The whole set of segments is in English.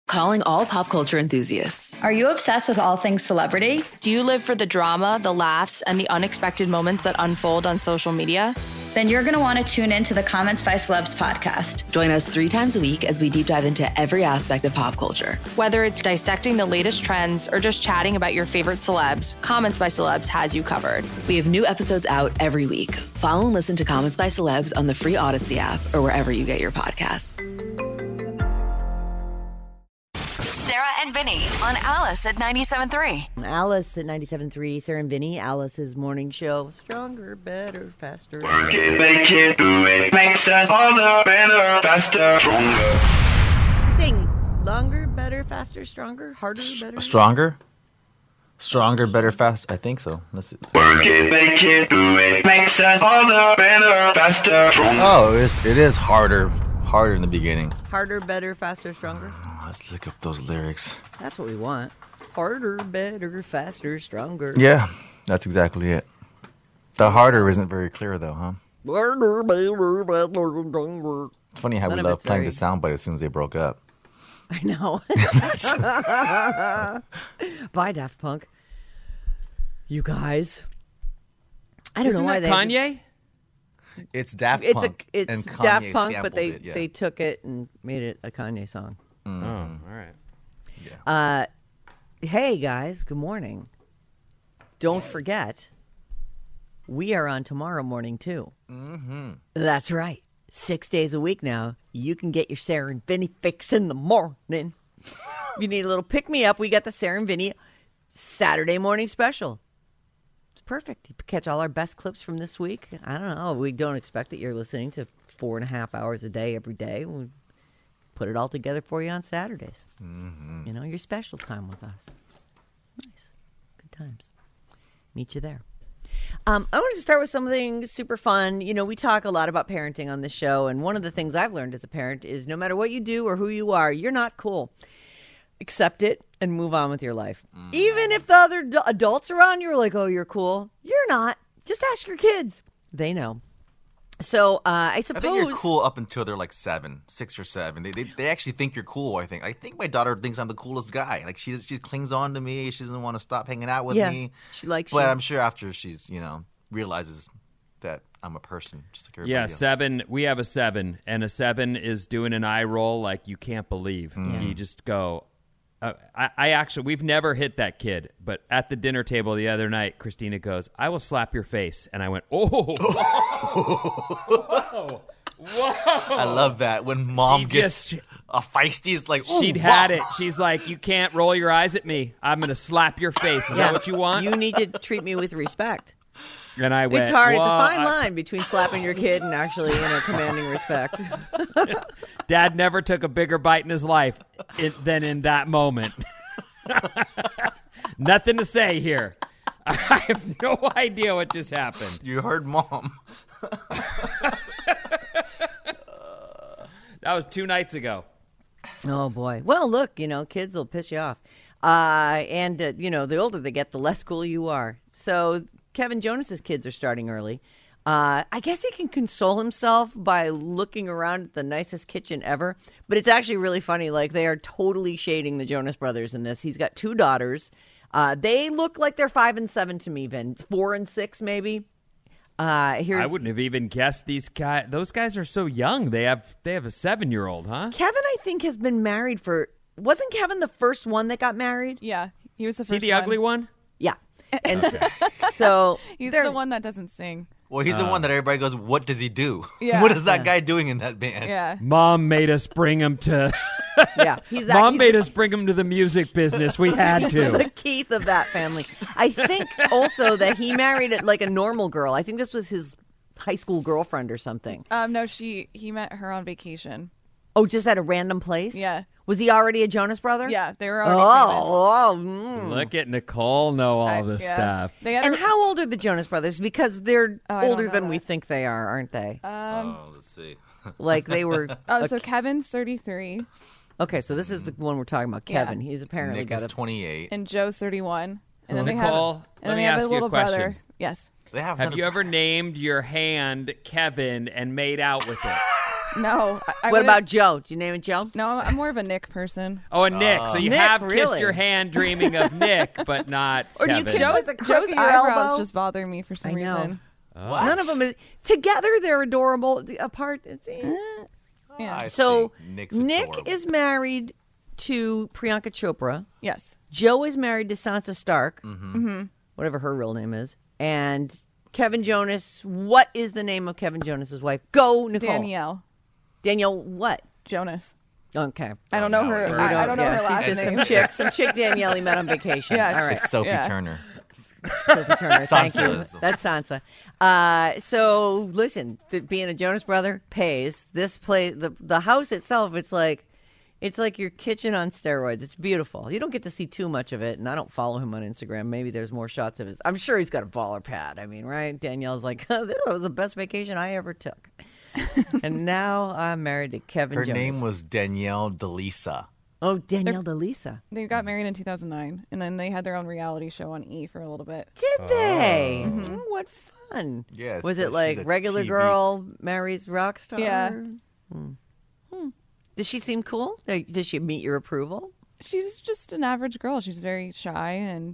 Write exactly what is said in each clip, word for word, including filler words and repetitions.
Calling all pop culture enthusiasts. Are you obsessed with all things celebrity? Do you live for the drama, the laughs, and the unexpected moments that unfold on social media? Then you're going to want to tune in to the Comments by Celebs podcast. Join us three times a week as we deep dive into every aspect of pop culture. Whether it's dissecting the latest trends or just chatting about your favorite celebs, Comments by Celebs has you covered. We have new episodes out every week. Follow and listen to Comments by Celebs on the free Odyssey app or wherever you get your podcasts. Sarah and Vinny on Alice at ninety-seven point three. Alice at ninety-seven point three, Sarah and Vinny, Alice's morning show. Stronger, better, faster. Work it, make it, do it. Makes us harder, better, faster, stronger. Is he saying longer, better, faster, stronger, harder, better? Stronger? Stronger, better, faster. I think so. Let's see. Work it, make it, do it. Makes us harder, better, faster, stronger. Oh, it is, it is harder. Harder in the beginning. Harder, better, faster, stronger? Let's look up those lyrics. That's what we want. Harder, better, faster, stronger. Yeah, that's exactly it. The harder isn't very clear, though, huh? Harder, better, faster, stronger. It's funny how None we of love it's playing very- the soundbite as soon as they broke up. I know. Bye, Daft Punk. You guys. I don't Isn't know why that they Kanye? It's Daft It's a Punk. it's and Kanye Daft Punk, but sampled they it, yeah. they took it and made it a Kanye song. Mm. Oh, all right. Uh, hey guys, good morning. Don't forget, we are on tomorrow morning too. Mm-hmm. That's right. Six days a week now. You can get your Sarah and Vinny fix in the morning. You need a little pick me up. We got the Sarah and Vinny Saturday morning special. It's perfect. You catch all our best clips from this week. I don't know. We don't expect that you're listening to four and a half hours a day every day. We put it all together for you on Saturdays. Mm-hmm. You know, your special time with us. It's nice. Good times. Meet you there. Um, I wanted to start with something super fun. You know, we talk a lot about parenting on this show, and one of the things I've learned as a parent is no matter what you do or who you are, you're not cool. Accept it and move on with your life. Mm. Even if the other d- adults around you are like, oh, you're cool. You're not. Just ask your kids. They know. So uh, I suppose I think you're cool up until they're like seven, six or seven. They, they they actually think you're cool. I think. I think my daughter thinks I'm the coolest guy. Like she she clings on to me. She doesn't want to stop hanging out with yeah, me. She likes. But you. I'm sure after she's you know realizes that I'm a person, just like everybody Yeah, else. seven. We have a seven, and a seven is doing an eye roll like you can't believe. Mm. You just go. Uh, I, I actually, we've never hit that kid, but at the dinner table the other night, Christina goes, "I will slap your face," and I went, "Oh, whoa, whoa!" I love that when mom She gets just- a feisty. It's like ooh, She'd had wow. it. She's like, "You can't roll your eyes at me. I'm going to slap your face. Is Yeah. that what you want?" You need to treat me with respect. And I went, It's hard. It's a "Well, fine I- line between slapping your kid and actually, you know, commanding respect. Dad never took a bigger bite in his life in, than in that moment. Nothing to say here. I have no idea what just happened. You heard mom. That was two nights ago. Oh boy. Well, look, you know, kids will piss you off, uh, and uh, you know, the older they get, the less cool you are. So Kevin Jonas's kids are starting early. Uh, I guess he can console himself by looking around at the nicest kitchen ever. But it's actually really funny. Like, they are totally shading the Jonas Brothers in this. He's got two daughters. Uh, they look like they're five and seven to me, Vin. Four and six, maybe. Uh, here's I wouldn't have even guessed these guys. Those guys are so young. They have they have a seven-year-old, huh? Kevin, I think, has been married for. Wasn't Kevin the first one that got married? Yeah, he was the Is he first the one. ugly one? Yeah. And so, so He's they're- the one that doesn't sing. Well, he's the one that everybody goes, what does he do? Yeah. What is that Yeah. guy doing in that band? Yeah. Mom made us bring him to. Yeah, he's that. Mom he's made the- us bring him to the music business. We had the to. Keith of that family. I think also that he married like a normal girl. I think this was his high school girlfriend or something. Um, no, she he met her on vacation. Oh, just at a random place? Yeah. Was he already a Jonas brother? Yeah, they were Oh, already oh, mm. Look at Nicole know all I- this yeah. stuff. They had And a- how old are the Jonas Brothers? Because they're Oh, I don't older know than we that. think they are, aren't they? um, Oh, let's see. Like they were. oh, a- so Kevin's thirty-three okay, so this is the one we're talking about. Yeah. Kevin. He's apparently Nick got is a. twenty-eight. and Joe's thirty-one. And then Nicole, they have, and let then me they have ask a you a little question. brother. Yes. They have Have another you ever brother. named your hand Kevin and made out with it? No. I, I What would've- about Joe? Do you name it Joe? No, I'm more of a Nick person. Oh, and Nick. so you Nick, have kissed really? your hand dreaming of Nick, but not Or do you Kevin. kiss Joe's, the crook Joe's of your eyebrows elbow? just bother me for some I know. reason. What? None of them is together. They're adorable. Apart, it's, eh. Yeah. I So think Nick's Nick adorable. is married to Priyanka Chopra. Yes. Joe is married to Sansa Stark, Mm-hmm. whatever her real name is, and Kevin Jonas. What is the name of Kevin Jonas's wife? Go, Nicole. Danielle Danielle. What? Jonas. Okay. I don't know no, her. you I, I don't know yeah, her she's last just name. some chick. Some chick Danielle he met on vacation. Yeah, All right. It's Sophie Yeah. Turner. Sophie Turner. Thank you. Sansa. That's Sansa. Uh, so listen, th- being a Jonas brother pays. This play the the house itself. It's like it's like your kitchen on steroids. It's beautiful. You don't get to see too much of it, and I don't follow him on Instagram. Maybe there's more shots of his. I'm sure he's got a baller pad. I mean, right? Danielle's like, this was the best vacation I ever took. And now I'm married to Kevin Her Jonas. name was Danielle DeLisa. Oh, Danielle DeLisa. They got married in two thousand nine, and then they had their own reality show on E for a little bit. Did they? Oh, what fun. Yes, Was so it like she's a regular T V girl marries rock star? Yeah. Hmm. Hmm. Does she seem cool? Like, does she meet your approval? She's just an average girl. She's very shy and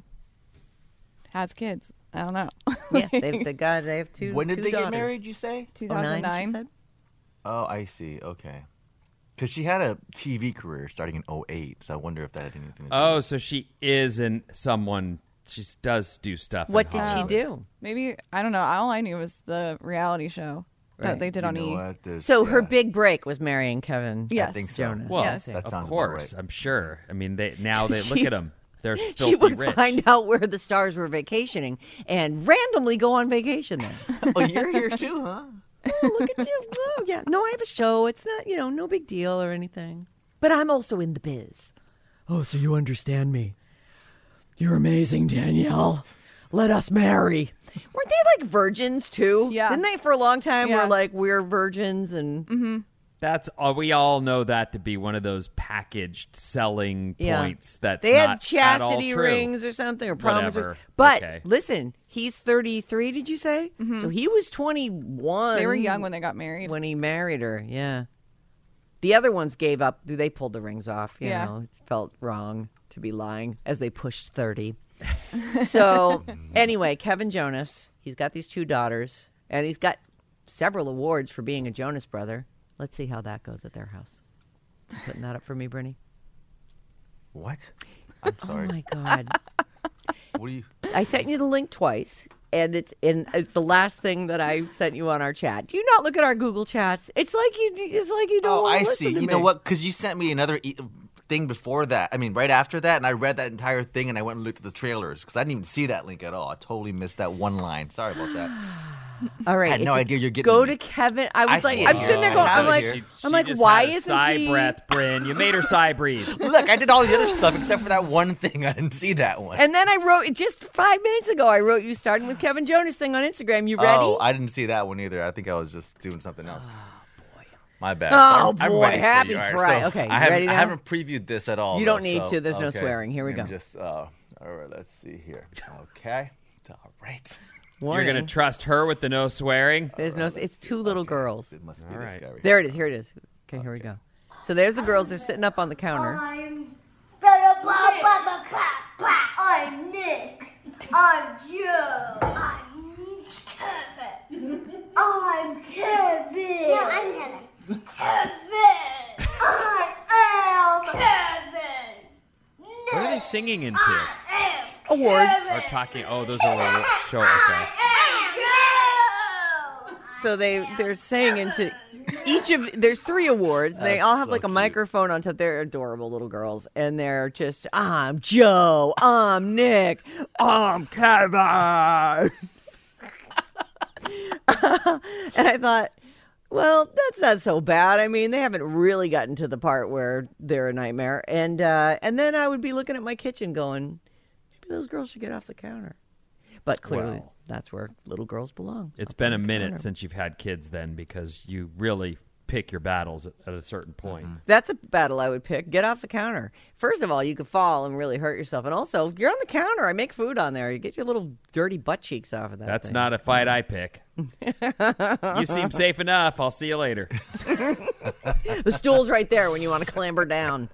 has kids. I don't know. Yeah, they've they got they have two. When did two they daughters. get married, you say? two Oh, nine, thousand she nine. said? Oh, I see. Okay. Because she had a T V career starting in oh eight, so I wonder if that had anything to do Oh, with it. so she is in someone. She s- does do stuff. in What did she Hollywood. do? Maybe I don't know. All I knew was the reality show Right. that they did You on know E. what? There's- So her yeah. big break was marrying Kevin. Yes. I think so. Jonas. Well, Yes. That of sounds about course, right. I'm sure. I mean, they now they look She- at them. They're She filthy would rich. find out where the stars were vacationing and randomly go on vacation there. Oh, you're here too, huh? Oh, look at you. Oh, yeah. No, I have a show. It's not, you know, no big deal or anything. But I'm also in the biz. Oh, so you understand me. You're amazing, Danielle. Let us marry. Weren't they like virgins too? Yeah. Didn't they for a long time Yeah. were like, we're virgins and Mm-hmm. That's all. We all know that to be one of those packaged selling Yeah. points. That's they had not at all chastity true. rings or something or promise Whatever. rings. But Okay. listen, he's thirty-three, did you say? So he was twenty-one. They were young when they got married. when he married her. Yeah. The other ones gave up. They pulled the rings off. You Yeah. know, it felt wrong to be lying as they pushed thirty. So anyway, Kevin Jonas, he's got these two daughters, and he's got several awards for being a Jonas brother. Let's see how that goes at their house. You putting that up for me, Brittany? What? I'm sorry. Oh my God. What do you? I sent you the link twice, and it's in it's the last thing that I sent you on our chat. Do you not look at our Google chats? It's like you it's like you don't Oh, want I to listen see. to You me. know what? Because you sent me another e- thing before that. I mean, right after that, and I read that entire thing, and I went and looked at the trailers because I didn't even see that link at all. I totally missed that one line. Sorry about that. All right. I had no it's a- idea you're getting Go me. to Kevin. I was I like, see it I'm here. sitting there I going, have I'm it like, here. She- I'm she like, just why had a isn't sigh he? breath, Bryn? You made her sigh breathe. Look, I did all the other stuff except for that one thing. I didn't see that one. And then I wrote just five minutes ago. I wrote you starting with Kevin Jonas thing on Instagram. You ready? Oh, I didn't see that one either. I think I was just doing something else. My bad. Oh, I'm, I'm boy. ready for Happy you. All right, Friday. so Okay, you I haven't, ready now? I haven't previewed this at all. You don't though, need so- to. There's no okay. swearing. Here we I'm go. Just, uh, all right, let's see here. Okay. All right. You're Warning. going to trust her with the no swearing? There's no. It's two little girls. It must be All this right. guy right There it is. Here it is. Okay, here we go. So there's the girls. They're sitting up on the counter. I'm I'm Nick. I'm Joe. I'm Kevin. I'm Kevin. No, I'm Kevin. Kevin. I am Kevin. What are they singing into? I am Awards. Or talking? Oh, those are awards. Show. Okay. So they they're saying into each of there's three awards. They That's all have so like a cute. microphone on top. They're adorable little girls, and they're just I'm Joe, I'm Nick, I'm Kevin. And I thought, well, that's not so bad. I mean, they haven't really gotten to the part where they're a nightmare. And uh, and then I would be looking at my kitchen, going, maybe those girls should get off the counter. But clearly, Well. that's where little girls belong. It's up been a on the minute counter. since you've had kids then because you really pick your battles at, at a certain point. Mm-hmm. That's a battle I would pick. Get off the counter. First of all, you could fall and really hurt yourself. And also, if you're on the counter, I make food on there. You get your little dirty butt cheeks off of that That's thing. not a fight I pick. You seem safe enough. I'll see you later. The stool's right there when you want to clamber down.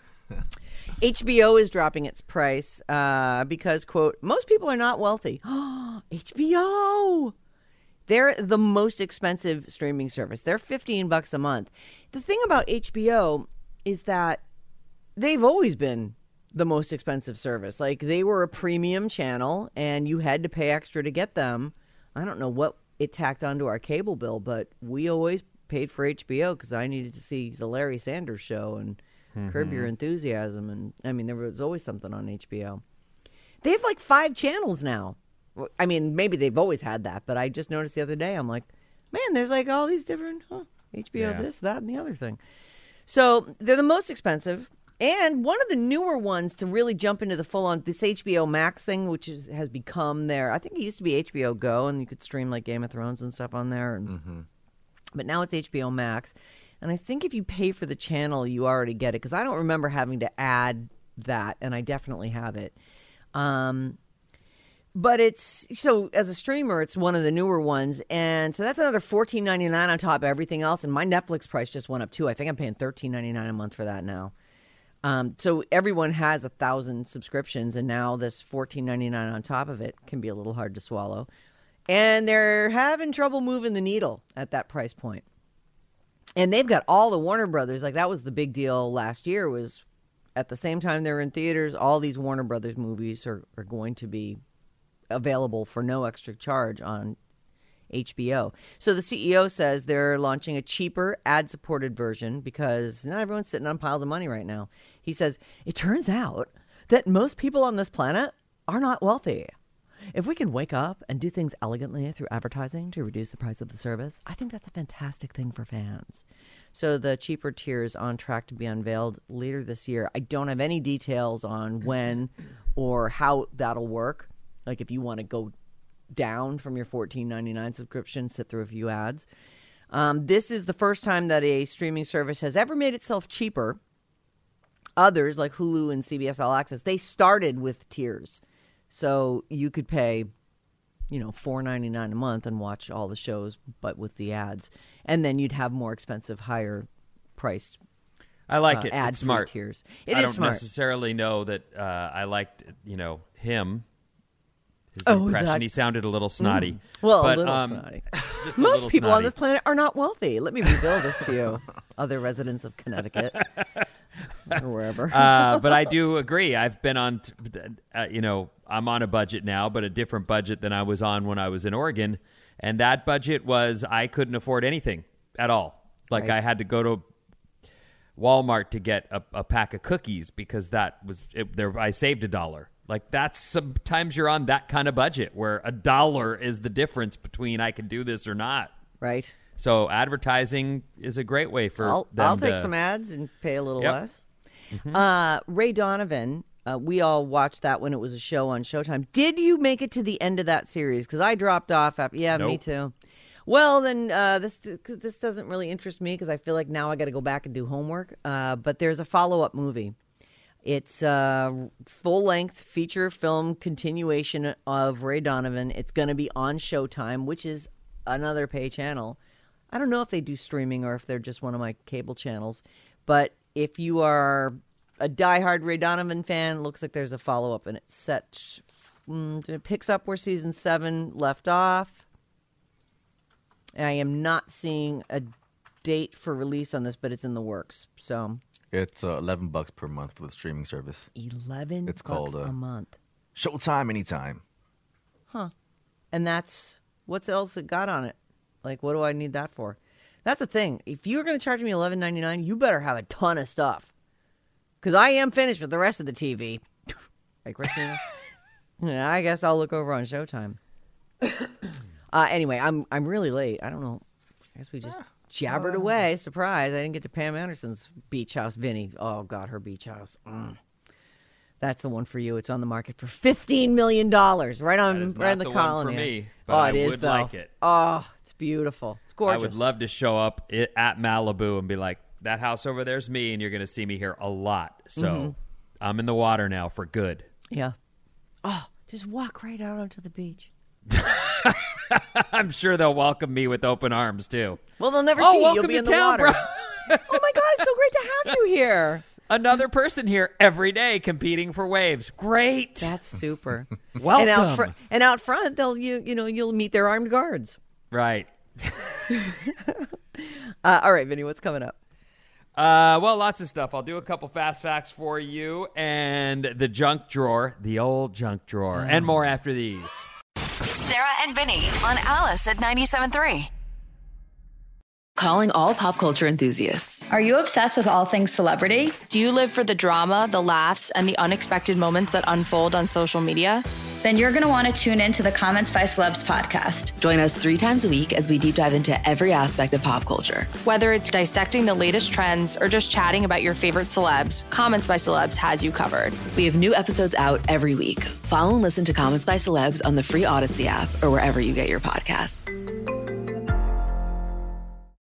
H B O is dropping its price uh, because, quote, most people are not wealthy. H B O! They're the most expensive streaming service. They're fifteen bucks a month. The thing about H B O is that they've always been the most expensive service. Like, they were a premium channel, and you had to pay extra to get them. I don't know what it tacked onto our cable bill, but we always paid for H B O because I needed to see the Larry Sanders Show and mm-hmm. Curb Your Enthusiasm. And, I mean, there was always something on H B O. They have, like, five channels now. I mean, maybe they've always had that, but I just noticed the other day, I'm like, man, there's like all these different, huh, H B O Yeah. this, that, and the other thing. So they're the most expensive. And one of the newer ones to really jump into the full-on, this H B O Max thing, which is, has become their, I think it used to be H B O Go, and you could stream like Game of Thrones and stuff on there. And, Mm-hmm. But now it's H B O Max. And I think if you pay for the channel, you already get it, because I don't remember having to add that, and I definitely have it. Um... But it's, so as a streamer, it's one of the newer ones. And so that's another fourteen ninety-nine on top of everything else. And my Netflix price just went up too. I think I'm paying thirteen ninety-nine a month for that now. Um, so everyone has a thousand subscriptions. And now this fourteen ninety-nine on top of it can be a little hard to swallow. And they're having trouble moving the needle at that price point. And they've got all the Warner Brothers. Like, that was the big deal last year, was at the same time they're in theaters, all these Warner Brothers movies are, are going to be available for no extra charge on H B O. So the C E O says they're launching a cheaper ad-supported version because not everyone's sitting on piles of money right now. He says, it turns out that most people on this planet are not wealthy. If we can wake up and do things elegantly through advertising to reduce the price of the service, I think that's a fantastic thing for fans. So the cheaper tier is on track to be unveiled later this year. I don't have any details on when or how that'll work. Like, if you want to go down from your fourteen ninety-nine subscription, sit through a few ads. Um, this is the first time that a streaming service has ever made itself cheaper. Others, like Hulu and C B S All Access, they started with tiers. So you could pay, you know, four ninety-nine a month and watch all the shows, but with the ads. And then you'd have more expensive, higher priced I like uh, it. ad It's smart. tiers. It I is don't smart. necessarily know that uh, I liked, you know, him. His Oh, impression. that- He sounded a little snotty. Mm. Well, but, a little um, snotty. just a Most little people snotty. on this planet are not wealthy. Let me reveal this to you, other residents of Connecticut or wherever. uh, but I do agree. I've been on, t- uh, you know, I'm on a budget now, but a different budget than I was on when I was in Oregon. And that budget was I couldn't afford anything at all. Like Right. I had to go to Walmart to get a, a pack of cookies because that was it, there. I saved a dollar. Like that's sometimes you're on that kind of budget where a dollar is the difference between I can do this or not. Right. So advertising is a great way for I'll, them I'll take to- some ads and pay a little Yep. less. Uh, Ray Donovan, uh, we all watched that when it was a show on Showtime. Did you make it to the end of that series? Because I dropped off. After, yeah, me Nope. too. Well, then uh, this this doesn't really interest me because I feel like now I got to go back and do homework. Uh, but there's a follow-up movie. It's a full-length feature film continuation of Ray Donovan. It's going to be on Showtime, which is another pay channel. I don't know if they do streaming or if they're just one of my cable channels. But if you are a diehard Ray Donovan fan, it looks like there's a follow-up, and it's set. Mm, it picks up where season seven left off. I am not seeing a date for release on this, but it's in the works. So It's uh, eleven bucks per month for the streaming service. eleven It's bucks called uh, a month. Showtime anytime. Huh. And that's, what's else it got on it? Like, what do I need that for? That's the thing. If you're going to charge me eleven ninety-nine, you better have a ton of stuff. Because I am finished with the rest of the T V. Hey, Christina? Yeah, I guess I'll look over on Showtime. uh, anyway, I'm I'm really late. I don't know. I guess we just jabbered away. Surprise. I didn't get to Pam Anderson's beach house. Vinny. Oh, God, her beach house. Mm. That's the one for you. It's on the market for fifteen million dollars. Right on, That is right not on the, the column. one for here. me, but oh, I it is, would though. like it. Oh, it's beautiful. It's gorgeous. I would love to show up i- at Malibu and be like, that house over there's me, and you're going to see me here a lot. So Mm-hmm. I'm in the water now for good. Yeah. Oh, just walk right out onto the beach. I'm sure they'll welcome me with open arms, too. Well, they'll never Oh, see you. welcome You'll be to in the town, water. bro. Oh my God, it's so great to have you here. Another person here every day competing for waves. Great. That's super. Welcome. And out, fr- and out front, they'll you you know you'll meet their armed guards. Right. Uh, all right, Vinny, what's coming up? Uh, well, lots of stuff. I'll do a couple fast facts for you and the junk drawer, the old junk drawer, and more after these. Sarah and Vinny on Alice at ninety-seven point three. Calling all pop culture enthusiasts. Are you obsessed with all things celebrity? Do you live for the drama, the laughs, and the unexpected moments that unfold on social media? Then you're going to want to tune in to the Comments by Celebs podcast. Join us three times a week as we deep dive into every aspect of pop culture. Whether it's dissecting the latest trends or just chatting about your favorite celebs, Comments by Celebs has you covered. We have new episodes out every week. Follow and listen to Comments by Celebs on the free Odyssey app or wherever you get your podcasts.